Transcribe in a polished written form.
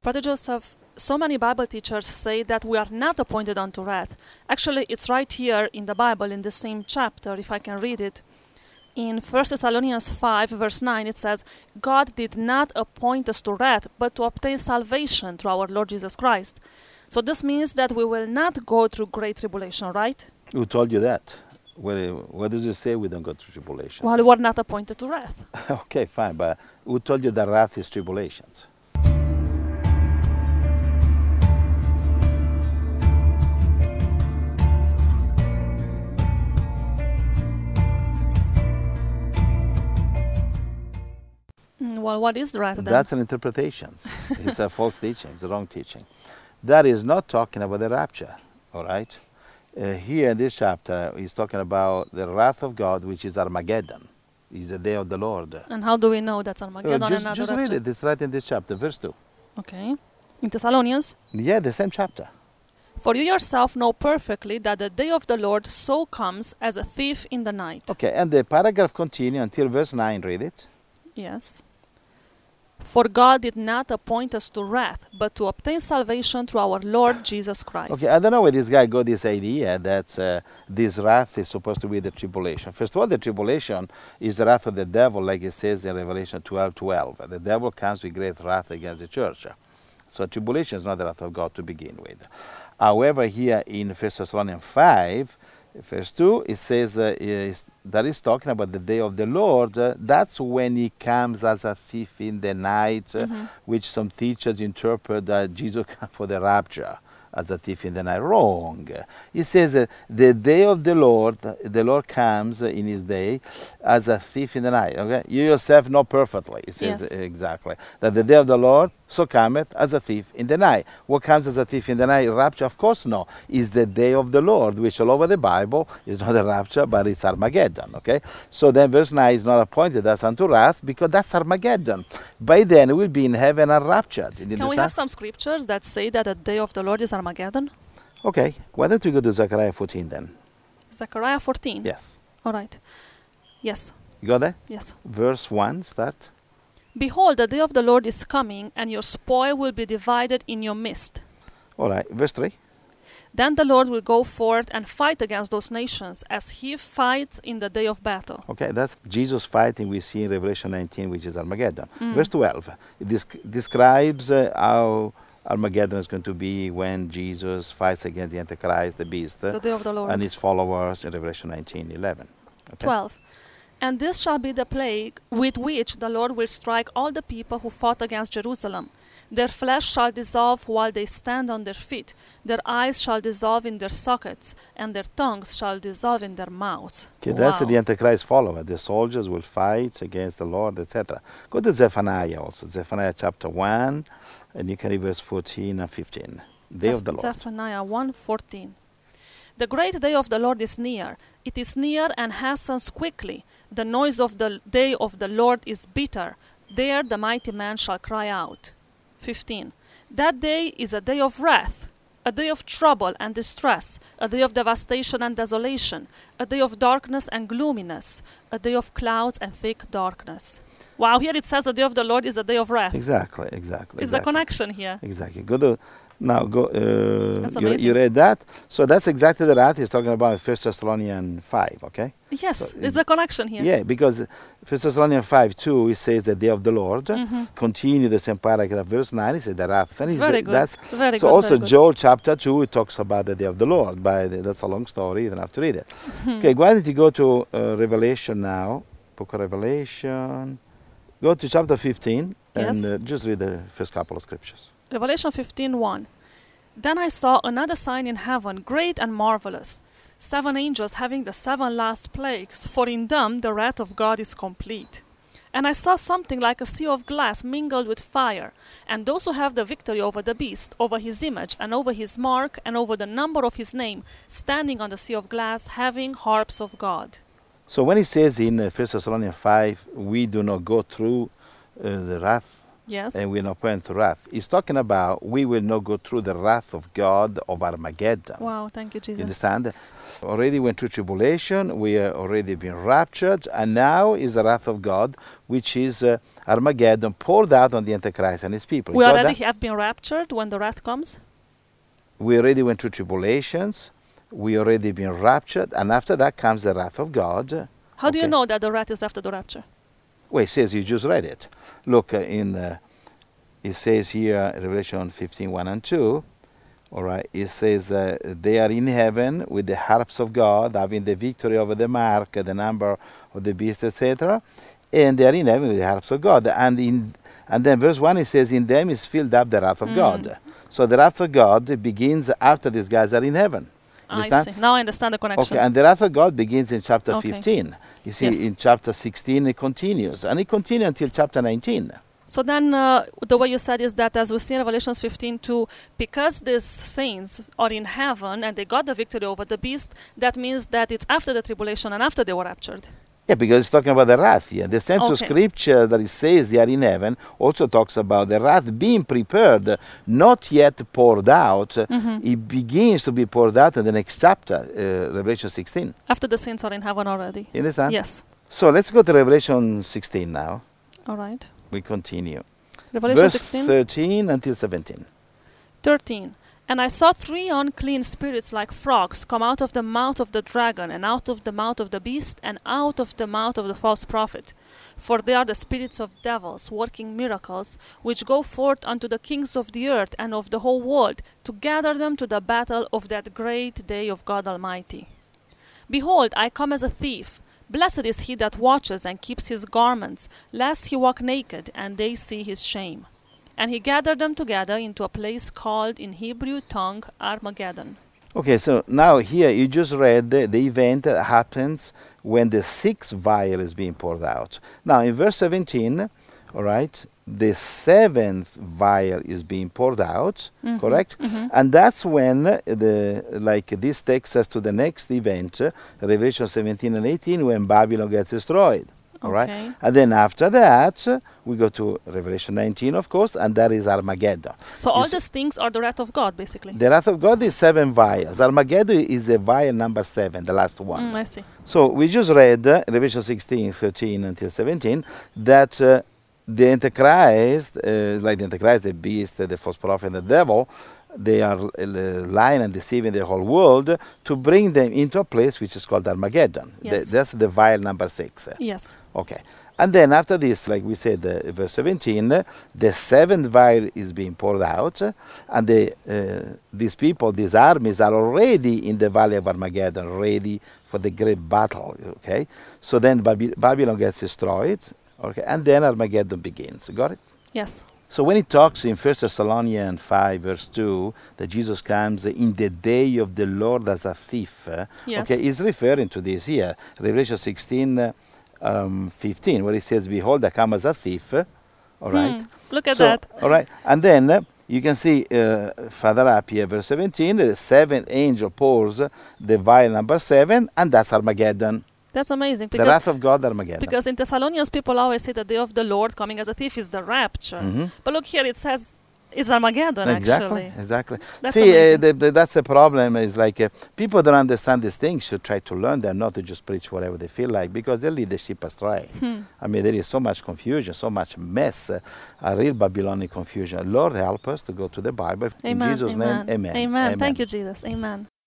Brother Joseph, so many Bible teachers say that we are not appointed unto wrath. Actually, it's right here in the Bible, in the same chapter, if I can read it. In 1 Thessalonians 5, verse 9, it says, God did not appoint us to wrath, but to obtain salvation through our Lord Jesus Christ. So this means that we will not go through great tribulation, right? Who told you that? What does it say we don't go through tribulation? Well, we are not appointed to wrath. Okay, fine, but who told you that wrath is tribulations? Well, what is wrath then? That's an interpretation. It's a false teaching. It's a wrong teaching. That is not talking about the rapture, all right? Here in this chapter, he's talking about the wrath of God, which is Armageddon. Is the day of the Lord. And how do we know that's Armageddon and not the just rapture? read it. It's right in this chapter, verse 2. Okay. In Thessalonians? Yeah, the same chapter. For you yourself know perfectly that the day of the Lord so comes as a thief in the night. Okay, and the paragraph continues until verse 9. Read it. Yes. For God did not appoint us to wrath, but to obtain salvation through our Lord Jesus Christ. Okay, I don't know where this guy got this idea that this wrath is supposed to be the tribulation. First of all, the tribulation is the wrath of the devil, like it says in Revelation 12:12. The devil comes with great wrath against the church. So tribulation is not the wrath of God to begin with. However, here in 1 Thessalonians 5, verse 2, it says that is talking about the day of the Lord. That's when he comes as a thief in the night, which some teachers interpret that Jesus comes for the rapture as a thief in the night. Wrong. He says the day of the Lord comes in his day as a thief in the night. Okay, you yourself know perfectly. He says exactly that the day of the Lord so cometh as a thief in the night. What comes as a thief in the night? Rapture? Of course no. Is the day of the Lord, which all over the Bible is not a rapture, but it's Armageddon. Okay, so then verse 9 is not appointed as unto wrath because that's Armageddon. By then we'll be in heaven and raptured. Can we have some scriptures that say that the day of the Lord is Armageddon? Okay, why don't we go to Zechariah 14 then? Zechariah 14? Yes. All right. Yes. You got that? Yes. Verse 1, start. Behold, the day of the Lord is coming, and your spoil will be divided in your midst. All right, verse 3. Then the Lord will go forth and fight against those nations as he fights in the day of battle. Okay, that's Jesus fighting we see in Revelation 19, which is Armageddon. Verse 12, it describes how Armageddon is going to be when Jesus fights against the Antichrist, the beast, the day of the Lord, and his followers in Revelation 19:11. Okay? 12. And this shall be the plague with which the Lord will strike all the people who fought against Jerusalem. Their flesh shall dissolve while they stand on their feet. Their eyes shall dissolve in their sockets, and their tongues shall dissolve in their mouths. Okay, that's the Antichrist follower. The soldiers will fight against the Lord, etc. Go to Zephaniah also. Zephaniah chapter 1, and you can read verse 14 and 15. Day of the Lord. Zephaniah 1:14. The great day of the Lord is near. It is near and hastens quickly. The noise of the day of the Lord is bitter. There the mighty man shall cry out. 15. That day is a day of wrath, a day of trouble and distress, a day of devastation and desolation, a day of darkness and gloominess, a day of clouds and thick darkness. Wow, here it says the day of the Lord is a day of wrath. Exactly. Is the connection here? Exactly. Go to now. That's amazing. You read that, so that's exactly the wrath he's talking about in 1 Thessalonians 5. Okay. Yes, it's a connection here. Yeah, because 1 Thessalonians 5:2 it says the day of the Lord. Continue the same paragraph, verse 9. It says the wrath. It's very good. Very so good, also very good. Joel chapter 2 it talks about the day of the Lord. That's a long story. You don't have to read it. Okay, why don't you go to Revelation now? Book of Revelation. Go to chapter 15 and just read the first couple of scriptures. Revelation 15:1. Then I saw another sign in heaven, great and marvelous, 7 angels having the 7 last plagues, for in them the wrath of God is complete. And I saw something like a sea of glass mingled with fire, and those who have the victory over the beast, over his image, and over his mark, and over the number of his name, standing on the sea of glass, having harps of God. So when he says in 1 Thessalonians 5, we do not go through the wrath Yes. and we are not prone to wrath. He's talking about we will not go through the wrath of God of Armageddon. Wow, thank you, You Jesus. understand? Already went through tribulation, we are already been raptured, and now is the wrath of God, which is Armageddon poured out on the Antichrist and his people. We You got already that? have been raptured when the wrath comes. We already went through tribulations, we already been raptured, and after that comes the wrath of God. How do you Okay. know that the wrath is after the rapture? Well, it says, you just read it. Look, it says here, Revelation 15, 1 and 2, all right, it says, they are in heaven with the harps of God, having the victory over the mark, the number of the beast, etc. And they are in heaven with the harps of God. And then verse 1, it says, in them is filled up the wrath of God. So the wrath of God begins after these guys are in heaven. I Understand? see. Now I understand the connection. Okay, and the wrath of God begins in chapter Okay. 15. You see, Yes. in chapter 16 it continues. And it continues until chapter 19. So then the way you said is that, as we see in Revelations 15:2, because these saints are in heaven and they got the victory over the beast, that means that it's after the tribulation and after they were raptured. Yeah, because it's talking about the wrath here. The same to Okay. scripture that it says they are in heaven also talks about the wrath being prepared, not yet poured out. It begins to be poured out in the next chapter, Revelation 16. After the saints are in heaven already. You understand? Yes. So let's go to Revelation 16 now. All right. We continue. Revelation Verse 16. 13 until 17. 13. And I saw 3 unclean spirits like frogs come out of the mouth of the dragon, and out of the mouth of the beast, and out of the mouth of the false prophet. For they are the spirits of devils, working miracles, which go forth unto the kings of the earth and of the whole world, to gather them to the battle of that great day of God Almighty. Behold, I come as a thief. Blessed is he that watches and keeps his garments, lest he walk naked, and they see his shame. And he gathered them together into a place called in Hebrew tongue Armageddon. Okay, so now here you just read the event that happens when the 6th vial is being poured out. Now in verse 17, all right, the 7th vial is being poured out, correct? And that's when this takes us to the next event, Revelation 17 and 18, when Babylon gets destroyed. All right, Okay. and then after that we go to Revelation 19, of course, and that is Armageddon. So all Is- these things are the wrath of God, basically. The wrath of God is 7 vials. Armageddon is a vial number 7, the last one. I see. So we just read Revelation 16, 13 until 17, that the Antichrist, like the Antichrist, the beast, the false prophet, and the devil, they are lying and deceiving the whole world to bring them into a place which is called Armageddon. Yes. That's the vial number 6. Yes. Okay. And then after this, like we said, verse 17, the 7th vial is being poured out, and these people, these armies are already in the valley of Armageddon, ready for the great battle. Okay. So then Babylon gets destroyed. Okay. And then Armageddon begins. Got it? Yes. So when it talks in 1 Thessalonians 5, verse 2, that Jesus comes in the day of the Lord as a thief, Yes. okay, he's referring to this here, Revelation 16, 15, where it says, behold, I come as a thief, all right? Look at So, that. all right, and then you can see further up here, verse 17, the 7th angel pours the vial number 7, and that's Armageddon. That's amazing. The wrath of God, Armageddon. Because in Thessalonians, people always say the day of the Lord coming as a thief is the rapture. But look here, it says it's Armageddon, actually. Exactly. That's See, amazing. that's the problem. Is like people don't understand these things. Should try to learn them, not to just preach whatever they feel like, because they lead the sheep astray. I mean, there is so much confusion, so much mess, a real Babylonian confusion. Lord, help us to go to the Bible. Amen. In Jesus' name, amen. Amen. Thank you, Jesus. Amen.